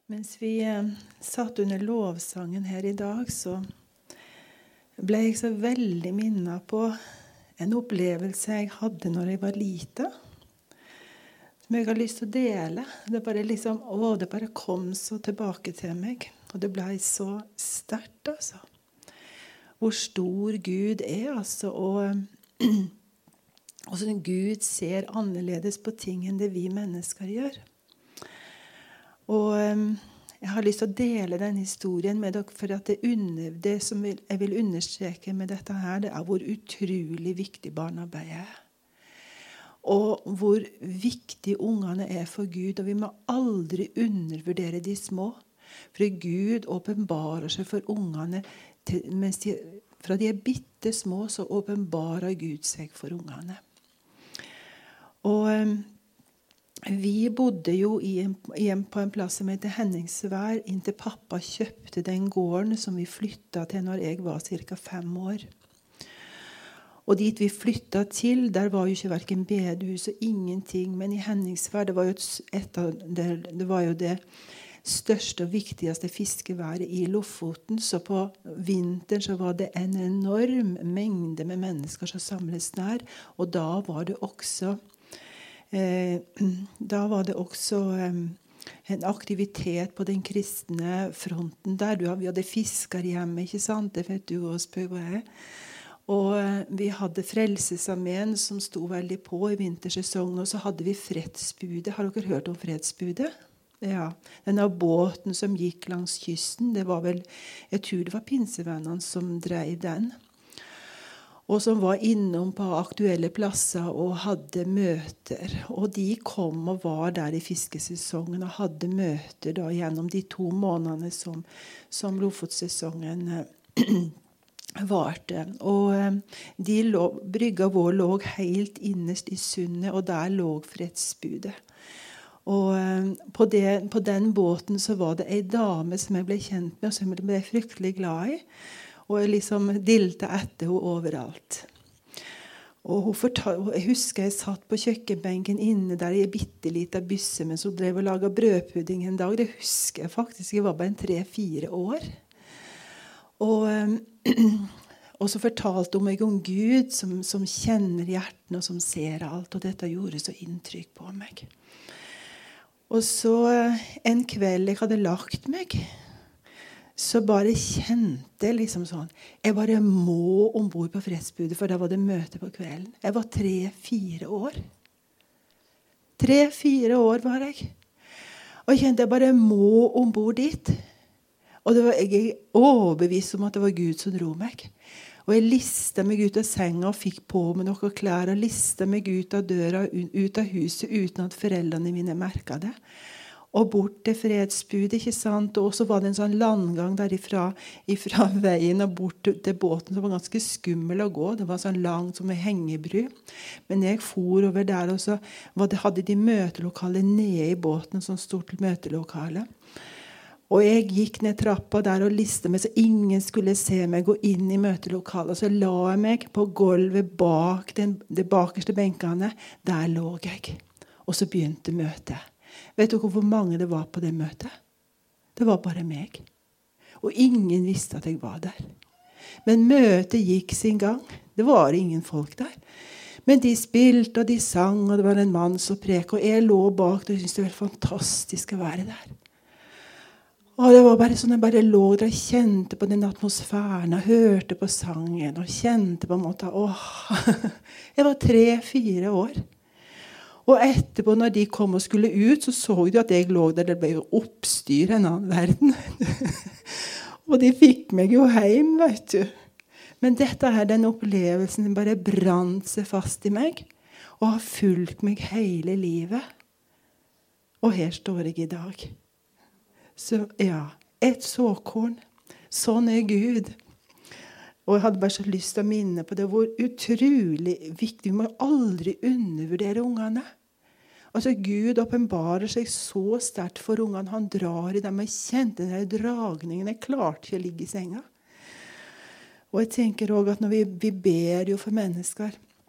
Mens vi satt under lovsangen her i dag, så ble jeg så veldig minnet på en opplevelse jeg hadde når jeg var lite, som jeg har lyst til å dele. Det bare kom så tilbake til meg, og det ble så sterkt, altså. Hvor stor Gud altså, og sånn Gud ser annerledes på ting enn det vi mennesker gjør. Og jeg har lyst til å dele den historien med dere, for at det som jeg vil understreke med dette her, det er hvor utrolig viktig barnearbeid er. Og hvor viktig ungene er for Gud, og vi må aldri undervurdere de små. For Gud åpenbarer seg for ungene, fra de er bitte små, så åpenbarer Gud seg for ungene. Og vi bodde jo på en plass som heter Henningsvær, inntil pappa kjøpte den gården som vi flyttet til når jeg var ca. 5 år. Og dit vi flyttet til, der var jo ikke hverken bedehus og ingenting, men i Henningsvær, det var jo det største og viktigste fiskeværet i Lofoten, så på vinteren så var det en enorm mengde med mennesker som samles der, og da var det også en aktivitet på den kristne fronten der. Vi hadde fiskerhjemme, ikke sant? Det vet du også, spør hva jeg. Og vi hadde Frelsesarmeen som sto veldig på i vintersesongen, og så hadde vi Fredsbudet. Har dere hørt om Fredsbudet? Ja, denne båten som gikk langs kysten, det var vel, jeg tror det var pinsevennene som drev den. Og som var innom på aktuelle plasser og hadde møter. Og de kom og var der i fiskesesongen og hadde møter da, gjennom de 2 månedene som Lofotsesongen varte. Og brygga vår lå helt innerst i sundet, og der lå Fredsbudet. Og på den båten så var det en dame som jeg ble kjent med, og som jeg ble fryktelig glad i. Og jeg liksom dilte etter henne overalt. Og jeg husker jeg satt på kjøkkenbenken inne der i en bitteliten bysse, mens hun drev og laget brødpudding en dag. Det husker jeg faktisk. Jeg var bare 3-4 år. Og så fortalte hun meg om Gud som kjenner hjertene og som ser alt. Og dette gjorde så inntrykk på meg. Og så en kveld jeg hadde lagt meg, så bare kjente jeg liksom sånn, jeg bare må ombord på Fredsbudet, for da var det møte på kvelden. Jeg var 3-4 år. 3-4 år var jeg. Og jeg kjente jeg bare må ombord dit. Og jeg er overbevist om at det var Gud som dro meg. Og jeg listet meg ut av senga og fikk på meg noen klær, og listet meg ut av døra, ut av huset, uten at foreldrene mine merket det. Og bort til Fredsbudet, ikke sant? Og så var det en sånn landgang derifra veien og bort til båten som var ganske skummel å gå. Det var sånn langt som en hengebry. Men jeg for over der, og så hadde de møtelokale nede i båten, sånn stort møtelokale. Og jeg gikk ned trappa der og listet meg, så ingen skulle se meg gå inn i møtelokalet. Og så la jeg meg på gulvet bak de bakerste benkene. Der lå jeg. Og så begynte møtet. Vet dere hvor mange det var på det møtet? Det var bare meg. Og ingen visste at jeg var der. Men møtet gikk sin gang. Det var ingen folk der. Men de spilte og de sang, og det var en mann som prek, og jeg lå bak, og jeg syntes det var fantastisk å være der. Og det var bare sånn, jeg bare lå der og kjente på den atmosfæren, og hørte på sangen, og kjente på en måte, jeg var 3-4 år. Og etterpå, når de kom og skulle ut, så de at jeg lå der. Det ble jo oppstyr en annen verden. Og de fikk meg jo hjem, vet du. Men dette her, den opplevelsen, den bare brant seg fast i meg, og har fulgt meg hele livet. Og her står jeg i dag. Så ja, et såkorn. Sånn er Gud. Og jeg hadde bare så lyst til å minne på det, hvor utrolig viktig. Vi må aldri undervurdere ungene. Altså Gud åpenbarer seg så sterkt for ungene. Han drar i dem. Jeg kjente den dragningen. Jeg klarte ikke å ligge i senga. Og jeg tenker også at når vi ber jo for mennesker,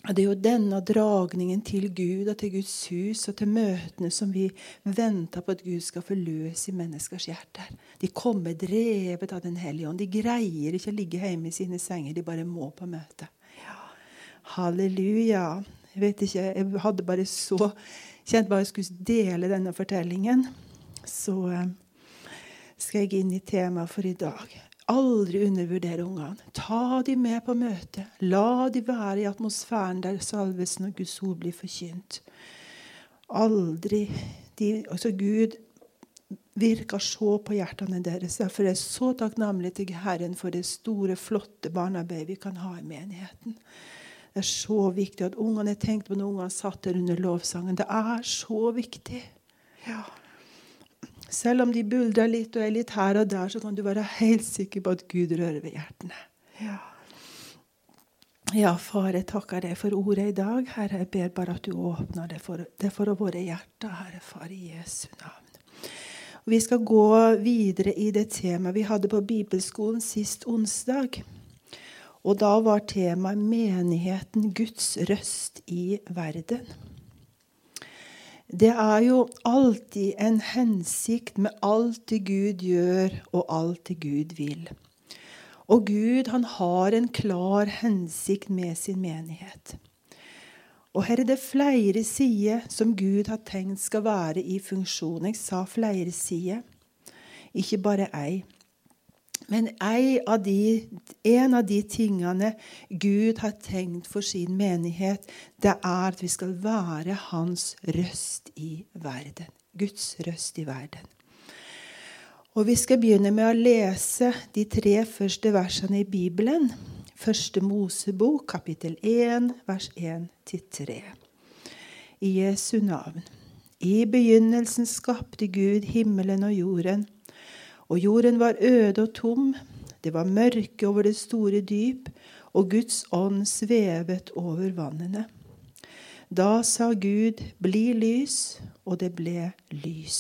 Det er jo denne dragningen til Gud og til Guds hus og til møtene som vi venter på at Gud skal forløse i menneskers hjerter. De kommer drevet av den hellige ånd. De greier ikke å ligge hjemme i sine senger. De bare må på møte. Ja. Halleluja. Jeg vet ikke, jeg hadde bare kjent bare jeg skulle dele denne fortellingen. Så skal jeg inn i temaet for i dag. Aldri undervurdere ungene. Ta de med på møte. La de være i atmosfæren der salvelsen og Guds ord blir forkynt. Aldri. Gud virker så på hjertene deres. Derfor er jeg så takknemlig til Herren for det store, flotte barnearbeidet vi kan ha i menigheten. Det er så viktig at ungene tenkte på når ungene satt der under lovsangen. Det er så viktig. Ja. Selv om de buldrer litt og er litt her og der, så kan du være helt sikker på at Gud rører ved hjertene. Ja. Ja, far, jeg takker deg for ordet i dag. Herre, jeg ber bare at du åpner det for våre hjerter, Herre, far, i Jesu navn. Og vi skal gå videre i det temaet vi hadde på Bibelskolen sist onsdag. Og da var temaet menigheten, Guds røst i verden. Det er jo alltid en hensikt med alt det Gud gjør og alt det Gud vil. Og Gud, han har en klar hensikt med sin menighet. Og her er det flere sider som Gud har tenkt skal være i funksjon. Jeg sa flere sider, ikke bare ei. Men en av de tingene Gud har tenkt for sin menighet, det er at vi skal være hans røst i verden. Guds røst i verden. Og vi skal begynne med å lese de 3 første versene i Bibelen. Første Mosebok, kapittel 1, vers 1-3. I Jesu navn. I begynnelsen skapte Gud himmelen og jorden. Og jorden var øde og tom, det var mørke over det store dyp, og Guds ånd svevet over vannene. Da sa Gud, bli lys, og det ble lys.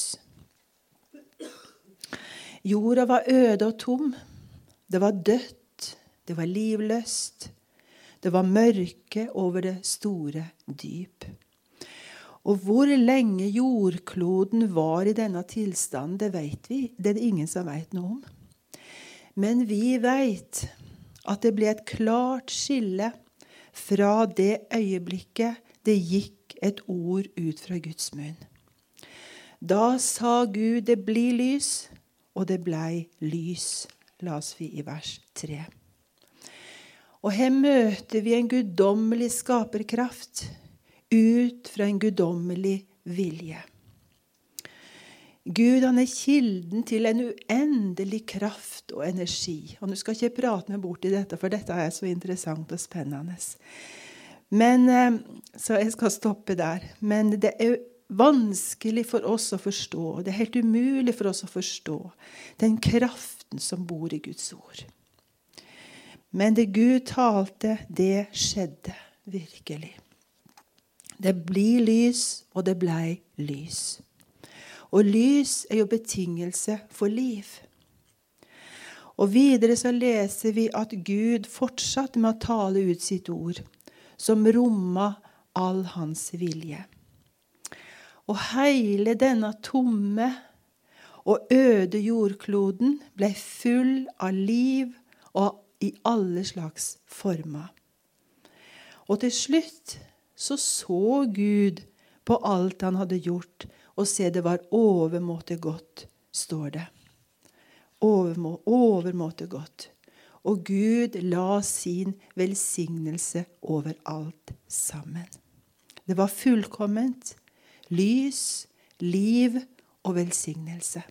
Jorda var øde og tom, det var dødt, det var livløst, det var mørke over det store dyp. Og hvor lenge jordkloden var i denne tilstanden, det vet vi. Det er det ingen som vet noe om. Men vi vet at det ble et klart skille fra det øyeblikket det gikk et ord ut fra Guds munn. Da sa Gud, det blir lys, og det ble lys, las vi i vers 3. Og her møter vi en guddommelig skaperkraft, ut fra en guddommelig vilje. Gud, han er kilden til en uendelig kraft og energi. Og nå skal jeg ikke prate meg bort i dette, for dette er så interessant og spennende. Men, så jeg skal stoppe der. Men det er vanskelig for oss å forstå, det er helt umulig for oss å forstå den kraften som bor i Guds ord. Men det Gud talte, det skjedde virkelig. Det blir lys, og det ble lys. Og lys er jo betingelse for liv. Og videre så leser vi at Gud fortsatte med å tale ut sitt ord, som rommet all hans vilje. Og hele denne tomme og øde jordkloden ble full av liv og i alle slags former. Og til slutt så Gud på alt han hadde gjort, og se det var overmåte godt, står det. Overmåte godt. Og Gud la sin velsignelse over alt sammen. Det var fullkomment, lys, liv og velsignelse.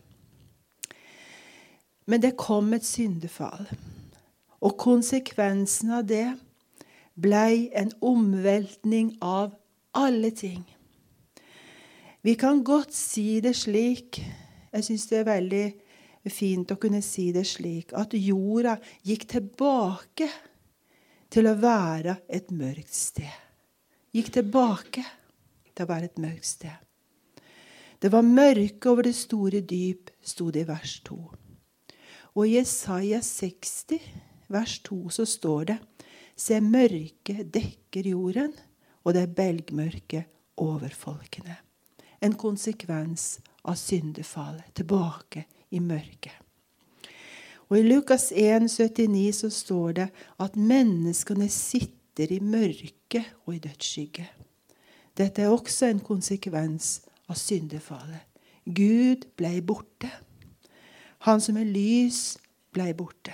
Men det kom et syndefall, og konsekvensen av det ble en omveltning av alle ting. Vi kan godt si det slik, jeg synes det er veldig fint å kunne si det slik, at jorda gikk tilbake til å være et mørkt sted. Gikk tilbake til å være et mørkt sted. Det var mørke over det store dyp, stod det i vers 2. Og i Jesaja 60, vers 2, så står det, se, mørke dekker jorden, og det belgmørke over folkene. En konsekvens av syndefallet, tilbake i mørket. Og i Lukas 1,79 så står det at menneskene sitter i mørke og i dødsskygge. Dette er også en konsekvens av syndefallet. Gud ble borte. Han som er lys ble borte.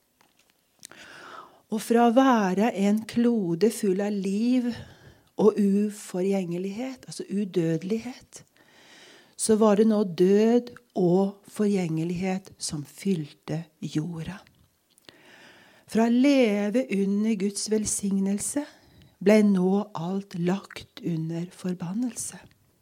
Og fra å være en klode full av liv og uforgjengelighet, altså udødelighet, så var det nå død og forgjengelighet som fylte jorda. Fra å leve under Guds velsignelse ble nå alt lagt under forbannelse.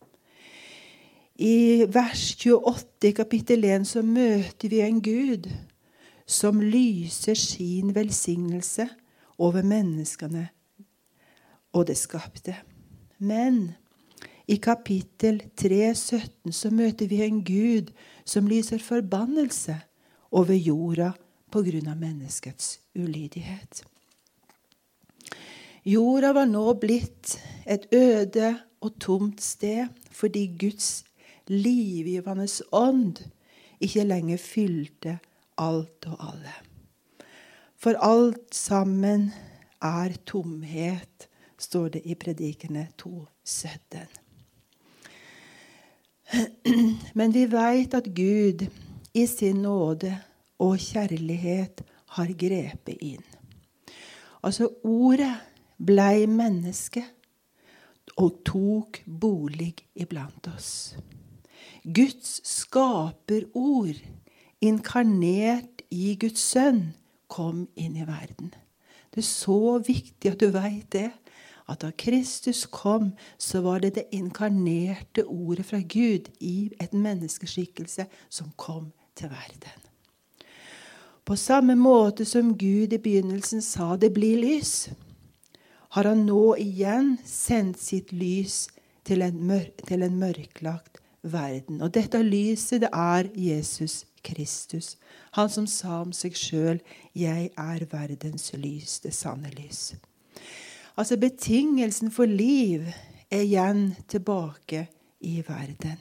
I vers 28 i kapittel 1 så møter vi en Gud som lyser sin velsignelse over menneskene og det skapte. Men i kapittel 3,17 så møter vi en Gud som lyser forbannelse over jorda på grunn av menneskets ulydighet. Jorda var nå blitt et øde og tomt sted fordi Guds livgivende ånd ikke lenger fylte alt og alle. For alt sammen er tomhet, står det i Predikerne 2,17. Men vi vet at Gud i sin nåde og kjærlighet har grepet inn. Altså ordet ble menneske og tok bolig iblant oss. Guds skaperord, inkarnert i Guds sønn, kom inn i verden. Det er så viktig at du vet det, at da Kristus kom, så var det det inkarnerte ordet fra Gud i et menneskeskikkelse som kom til verden. På samme måte som Gud i begynnelsen sa det blir lys, har han nå igjen sendt sitt lys til en mørklagt verden. Og dette lyset, det er Jesus Kristus. Han som sa om seg selv, jeg er verdens lys, det sanne lys. Altså betingelsen for liv er igjen tilbake i verden.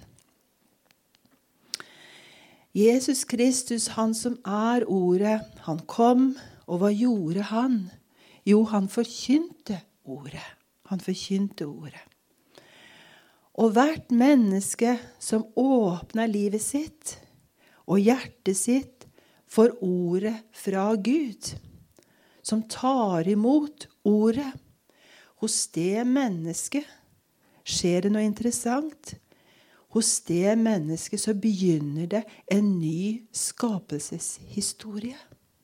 Jesus Kristus, han som er ordet, han kom, og hva gjorde han? Jo, han forkynte ordet. Han forkynte ordet. Og hvert menneske som åpner livet sitt og hjertet sitt for ordet fra Gud, som tar imot ordet, hos det mennesket skjer det noe interessant. Hos det mennesket så begynner det en ny skapelseshistorie.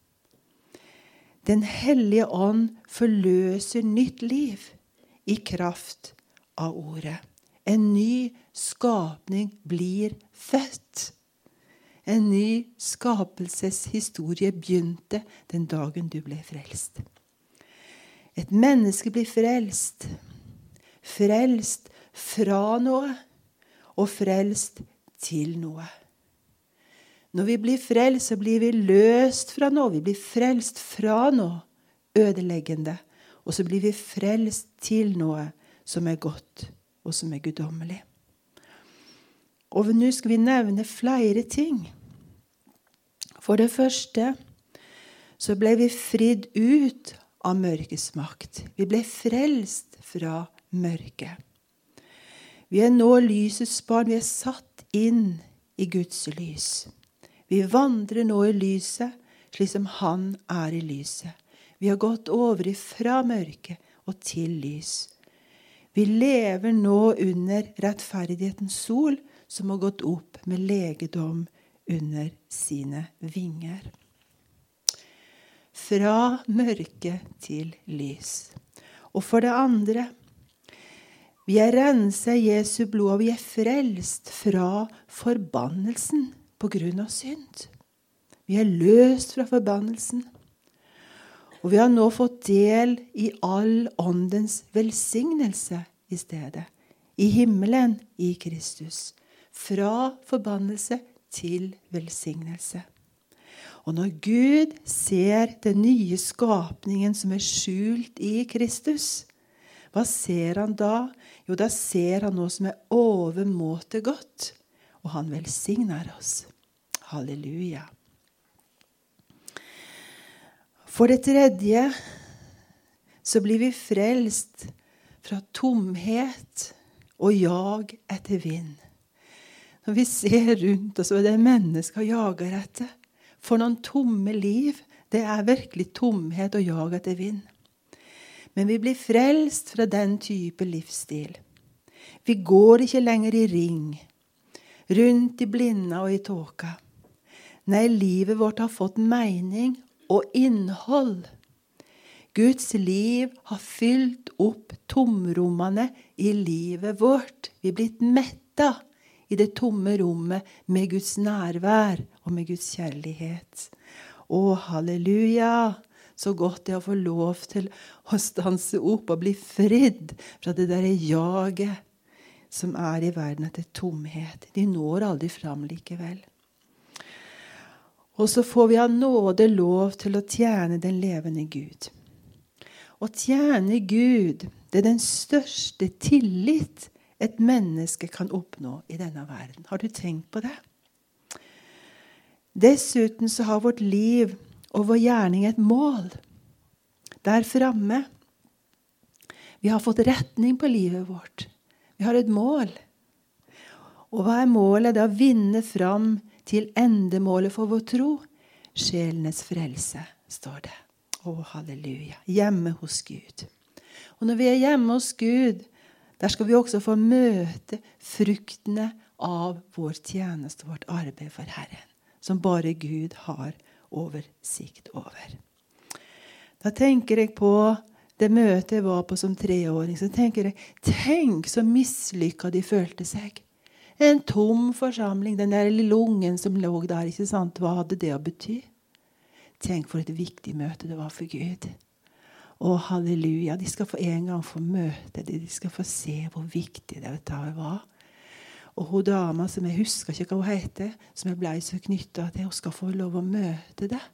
Den hellige ånd forløser nytt liv i kraft av ordet. En ny skapning blir født. En ny skapelseshistorie begynte den dagen du ble frelst. Et menneske blir frelst. Frelst fra noe og frelst til noe. Når vi blir frelst, så blir vi løst fra noe. Vi blir frelst fra noe ødeleggende. Og så blir vi frelst til noe som er godt og som er guddommelig. Og nå skal vi nevne flere ting. For det første så ble vi fridd ut av mørkets makt. Vi ble frelst fra mørket. Vi er nå lysets barn. Vi er satt inn i Guds lys. Vi vandrer nå i lyset, slik som han er i lyset. Vi har gått over fra mørke og til lys. Vi lever nå under rettferdighetens sol, som har gått opp med legedom under sine vinger. Fra mørke til lys. Og for det andre, vi er renset i Jesu blod, og vi er frelst fra forbannelsen på grunn av synd. Vi er løst fra forbannelsen. Og vi har nå fått del i all åndens velsignelse i stedet. I himmelen i Kristus. Fra forbannelse til velsignelse. Og når Gud ser den nye skapningen som er skjult i Kristus, Hva ser han da? Jo, da ser han noe som overmåte godt, og han velsigner oss. Halleluja. For det tredje så blir vi frelst fra tomhet og jag etter vind. Når vi ser rundt oss, og det mennesker jager etter, for noen tomme liv, det virkelig tomhet og jag etter vind. Men vi blir frelst fra den type livsstil. Vi går ikke lenger i ring, rundt i blinda og i tåka. Nei, livet vårt har fått mening og innhold. Guds liv har fylt opp tomrommene i livet vårt. Vi er blitt metta i det tomme rommet med Guds nærvær og med Guds kjærlighet. Å, halleluja! Så godt det å få lov til å stanse opp og bli fridd fra det der jaget som i verden etter tomhet. De når aldri fram likevel. Og så får vi av nåde lov til å tjene den levende Gud. Å tjene Gud, det den største tillit et menneske kan oppnå i denne verden. Har du tenkt på det? Dessuten så har vårt liv og vår gjerning et mål. Der fremme. Vi har fått retning på livet vårt. Vi har et mål. Og hva målet? Det å vinne fram til endemålet for vår tro. Sjelenes frelse, står det. Å, halleluja. Hjemme hos Gud. Og når vi er hjemme hos Gud, der skal vi også få møte fruktene av vår tjeneste, vårt arbeid for Herren, som bare Gud har oversikt over. Da tenker jeg på det møtet jeg var på som 3-åring, så tenker jeg, tenk så mislykket de følte seg. En tom forsamling, den der lille ungen som lå der, ikke sant? Hva hadde det å bety? Tenk for et viktig møte det var for Gud. Å, halleluja, de skal få en gang få møte det, de skal få se hvor viktig det var. Og hun dama som jeg husker ikke hva hun heter, som jeg ble så knyttet til, hun skal få lov å møte det.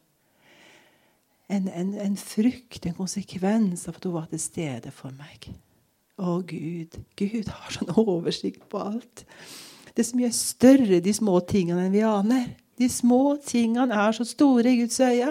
En frukt, en konsekvens av at hun var til stede for meg. Å Gud har sånn oversikt på alt. Det er så mye større de små tingene enn vi aner. De små tingene så store i Guds øye.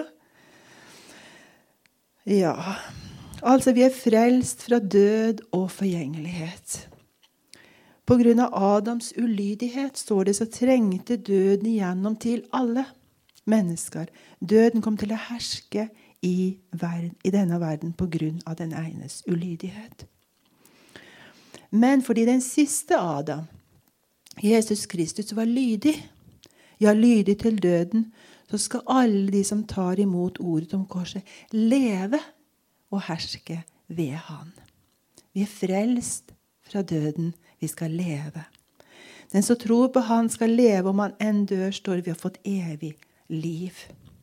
Ja, altså vi er frelst fra død og forgjengelighet. På grunn av Adams ulydighet, står det, så trengte døden igjennom til alle mennesker. Døden kom til å herske i denne verden på grunn av den enes ulydighet. Men fordi den siste Adam, Jesus Kristus, var lydig, lydig til døden, så skal alle de som tar imot ordet om korset leve og herske ved han. Vi er frelst fra døden, vi skal leve. Den som tror på han skal leve, om han enn dør, står vi har fått evig liv.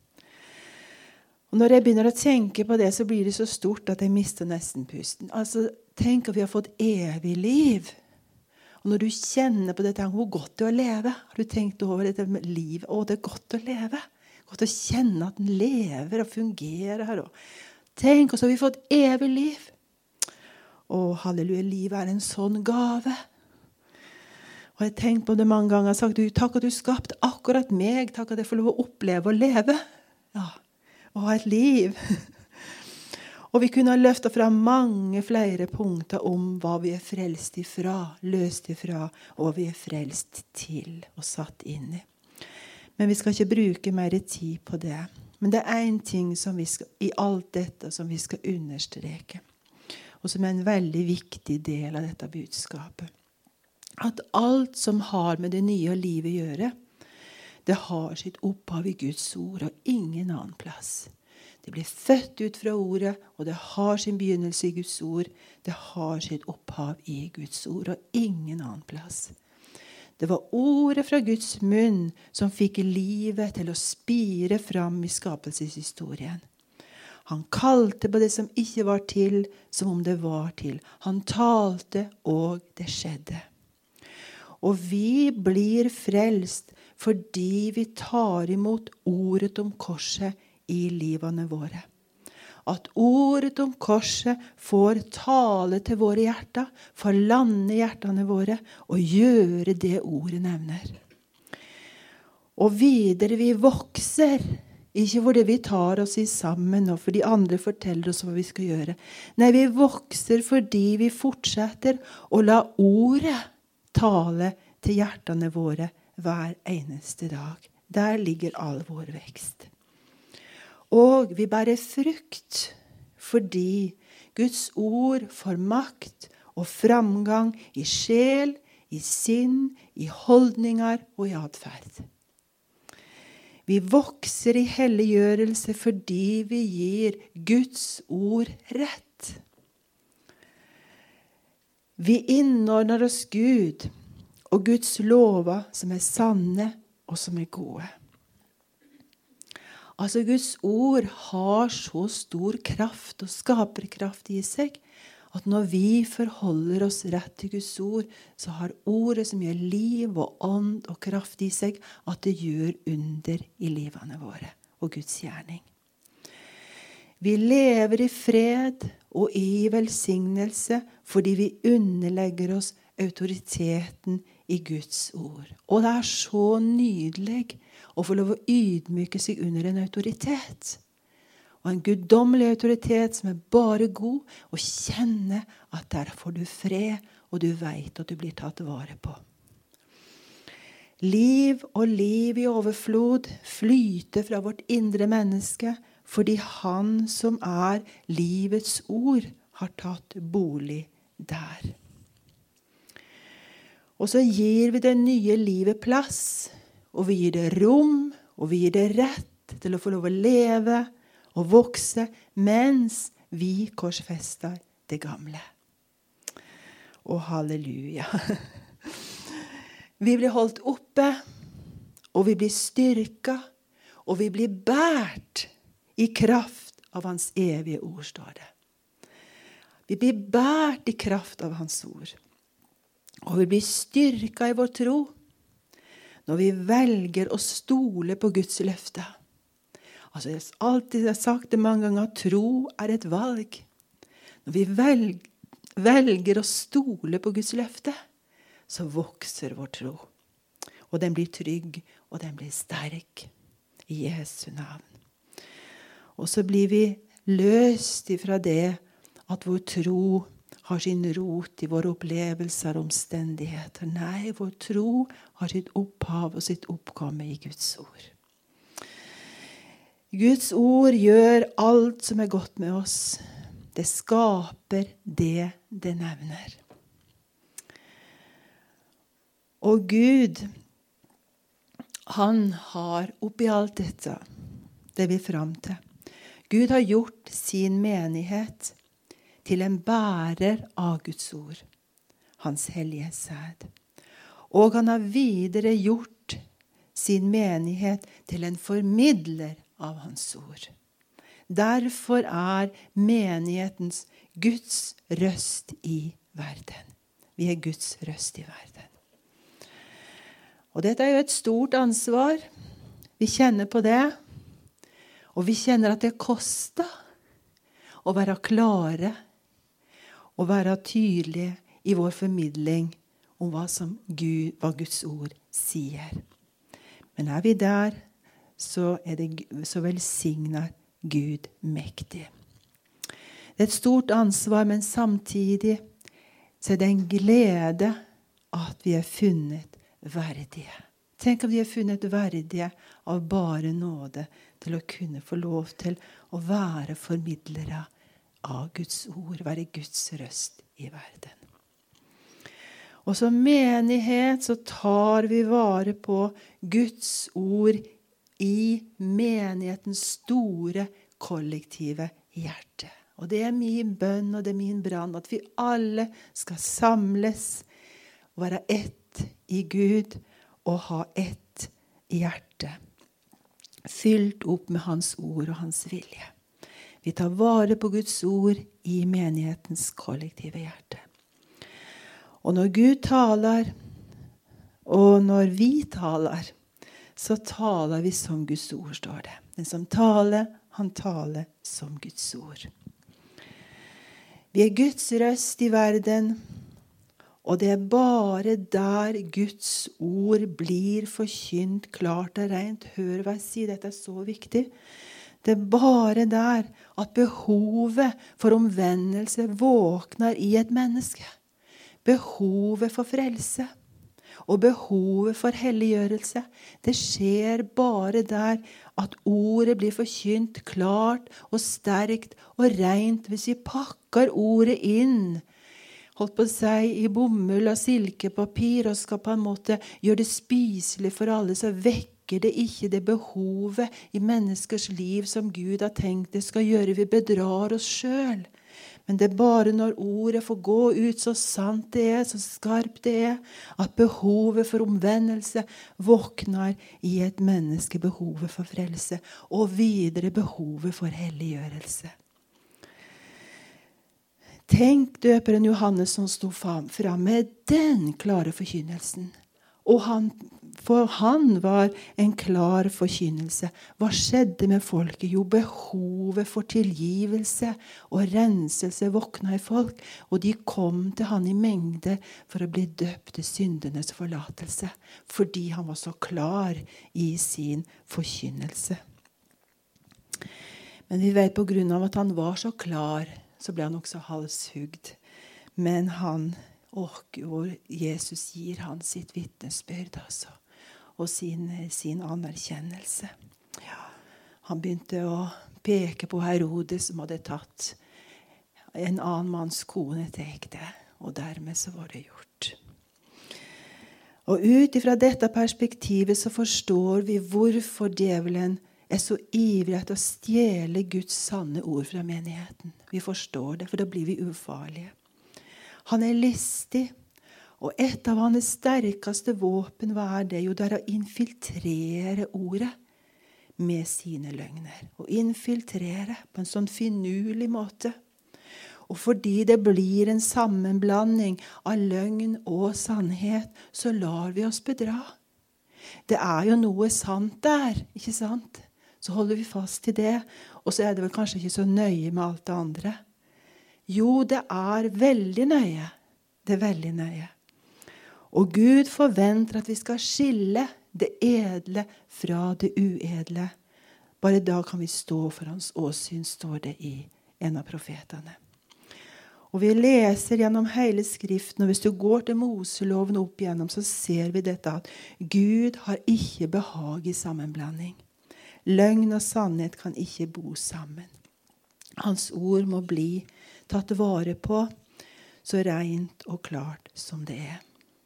Og når jeg begynner å tenke på det, så blir det så stort at jeg mister nesten pusten. Altså, tenk at vi har fått evig liv. Og når du kjenner på dette, hvor godt det er å leve, har du tenkt over dette med liv? Å, det er godt å leve. Godt å kjenne at den lever og fungerer. Tenk, og så har vi fått evig liv. Å, halleluja, livet er en sånn gave. Og jeg har tenkt på det mange ganger, og sagt, takk at du skapte akkurat meg, takk at jeg får lov å oppleve å leve. Ja, og ha et liv. Og vi kunne ha løftet fra mange flere punkter om hva vi er frelst ifra, løst ifra, og hva vi er frelst til og satt inn i. Men vi skal ikke bruke mer tid på det. Men det er en ting som vi skal, i alt dette som vi skal understreke, og som er en veldig viktig del av dette budskapet. At alt som har med det nye livet å gjøre, det har sitt opphav i Guds ord og ingen annen plass. Det blir født ut fra ordet, og det har sin begynnelse i Guds ord. Det har sitt opphav i Guds ord, og ingen annen plass. Det var ordet fra Guds munn som fikk livet til å spire fram i skapelseshistorien. Han kalte på det som ikke var til, som om det var til. Han talte, og det skjedde. Og vi blir frelst fordi vi tar imot ordet om korset i livene våre. at ordet om korset får tale til våre hjerter, får lande hjertene våre og gjøre det ordet nevner. Og videre vi vokser, ikke fordi vi tar oss sammen og fordi andre forteller oss hva vi skal gjøre. Nei, vi vokser fordi vi fortsetter å la ordet tale til hjertene våre hver eneste dag. Der ligger all vår vekst. Og vi bærer frukt fordi Guds ord får makt og framgang i sjel, i sinn, i holdninger og i atferd. Vi vokser i helliggjørelse fordi vi gir Guds ord rett. Vi innordner oss Gud og Guds lover som er sanne og som er gode. Altså Guds ord har så stor kraft og skaperkraft i seg, at når vi forholder oss rett til Guds ord, så har ordet som gjør liv og ånd og kraft i seg, at det gjør under i livene våre og Guds gjerning. Vi lever i fred og i velsignelse fordi vi underlegger oss autoriteten i Guds ord. Og det er så nydelig å få lov å ydmyke seg under en autoritet. Og en guddommelig autoritet som er bare god, og kjenne at der får du fred, og du vet at du blir tatt vare på. Liv og liv i overflod flyter fra vårt indre menneske, fordi han som er livets ord har tatt bolig der. Og så gir vi det nye livet plass, og vi gir det rom, og vi gir det rett til å få lov å leve og vokse, mens vi korsfester det gamle. Og halleluja. Vi blir holdt oppe, og vi blir styrket, og vi blir bært i kraft av hans evige ord, står det. Vi blir bært i kraft av hans ord. Og vi blir styrket i vår tro når vi velger å stole på Guds løfte. Altså, jeg har alltid sagt det mange ganger, at tro er et valg. Når vi velger å stole på Guds løfte, så vokser vår tro. Og den blir trygg, og den blir sterk i Jesu navn. Og så blir vi løst ifra det at vår tro har sin rot i våre opplevelser og omstendigheter. Nei, vår tro har sitt opphav og sitt oppkomme i Guds ord. Guds ord gjør alt som er godt med oss. Det skaper det det nevner. Og Gud, han har oppi alt dette, det vi fram til. Gud har gjort sin menighet til en bærer av Guds ord, hans hellige sæd. Og han har videre gjort sin menighet til en formidler av hans ord. Derfor er menighetens Guds røst i verden. Vi er Guds røst i verden. Og dette er jo et stort ansvar. Vi kjenner på det. Og vi kjenner at det koster å være klare og være tydelige i vår formidling om hva Guds ord sier. Men er vi der, så velsigner Gud mektig. Det er et stort ansvar, men samtidig så er det en glede at vi er funnet verdige. Tenk om vi er funnet verdige av bare nåde til å kunne få lov til å være formidlere av Guds ord, være Guds røst i verden. Og som menighet så tar vi vare på Guds ord i menighetens store kollektive hjerte. Og det er min bønn og det er min brann at vi alle skal samles og være ett i Gud og ha ett hjerte. Fylt opp med hans ord og hans vilje. Vi tar vare på Guds ord i menighetens kollektive hjerte. Og når Gud taler, og når vi taler, så taler vi som Guds ord, står det. Den som taler, han taler som Guds ord. Vi Guds røst i verden, og det bare der Guds ord blir forkynt klart og rent. Hør hva jeg sier, dette så viktig. Det bare der at behovet for omvendelse våkner i et menneske. Behovet for frelse og behovet for helliggjørelse. Det skjer bare der at ordet blir forkynt klart og sterkt og rent hvis vi pakker ordet inn. Holdt på å si i bomull og silkepapir og skal på en måte gjøre det spiselig for alle, så vekker det ikke det behovet i menneskers liv som Gud har tenkt det skal gjøre. Vi bedrar oss selv. Men det bare når ordet får gå ut så sant det er, så skarpt det er, at behovet for omvendelse våkner i et menneske, behovet for frelse, og videre behovet for helliggjørelse. Tenk døperen Johannes som stod fram med den klare forkynnelsen. Og for han var en klar forkynnelse. Hva skjedde med folket? Jo, behovet for tilgivelse og renselse våkna i folk, og de kom til han i mengde for å bli døpt til syndenes forlatelse, fordi han var så klar i sin forkynnelse. Men vi vet på grunn av at han var så klar, så ble han også halshugd. Men Jesus gir han sitt vitnesbyrd, altså, og sin anerkjennelse. Ja, han begynte å peke på Herodes som hadde tatt en annen manns kone til ekte, og dermed så var det gjort. Og ut ifra dette perspektivet så forstår vi hvorfor djevelen er så ivrig etter å stjele Guds sanne ord fra menigheten. Vi forstår det, for da blir vi ufarlige. Han er listig, og et av hans sterkeste våpen, hva er det? Jo, det er å infiltrere ordet med sine løgner. Og infiltrere på en sånn finurlig måte. Og fordi det blir en sammenblanding av løgn og sannhet, så lar vi oss bedra. Det er jo noe sant der, ikke sant? Så holder vi fast til det, og så er det vel kanskje ikke så nøye med alt det andre. Jo, det er veldig nøye. Det er veldig nøye. Og Gud forventer at vi skal skille det edle fra det uedle. Bare da kan vi stå for hans åsyn, står det i en av profetene. Og vi leser gjennom hele skriften, og hvis du går til Moseloven opp igjennom, så ser vi dette at Gud har ikke behag i sammenblanding. Løgn og sannhet kan ikke bo sammen. Hans ord må bli tatt vare på, så rent og klart som det er.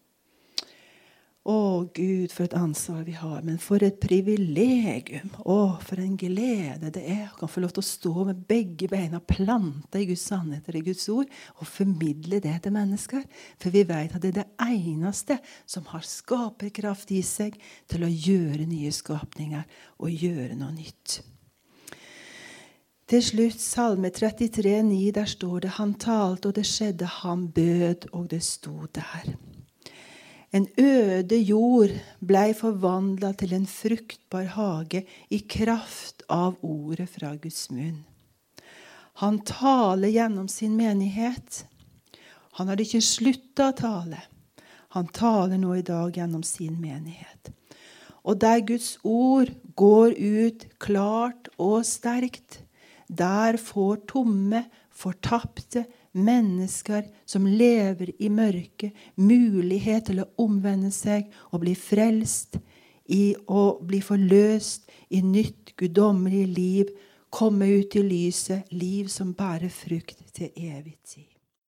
Å Gud, for et ansvar vi har, men for et privilegium. Å, for en glede det er å kan få lov til å stå med begge beina plantet i Guds sannhet og i Guds ord, og formidle det til mennesker. For vi vet at det er det eneste som har skaperkraft i seg til å gjøre nye skapninger og gjøre noe nytt. Til slutt, Salme 33,9, der står det: Han talte, og det skjedde, han bød, og det stod der. En øde jord blei forvandlet til en fruktbar hage i kraft av ordet fra Guds munn. Han taler gjennom sin menighet. Han hadde ikke sluttet å tale. Han taler nå i dag gjennom sin menighet. Og der Guds ord går ut klart og sterkt, der får tomme, fortapte mennesker som lever i mørket, mulighet til å omvende seg og bli frelst og bli forløst i nytt guddommelig liv, komme ut i lyset, liv som bærer frukt til evig tid.